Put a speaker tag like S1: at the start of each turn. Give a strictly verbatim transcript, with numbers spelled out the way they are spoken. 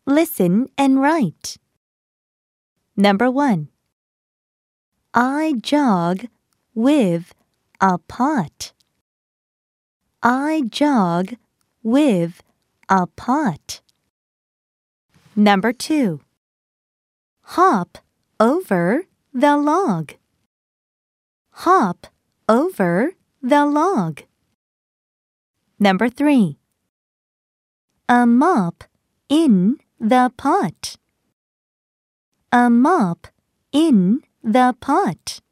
S1: Listen and write. Number one. I jog with a pot. I jog with a pot. Number two. Hop over the log. Hop over the log. Number three. A mop in the pot. A mop in the pot.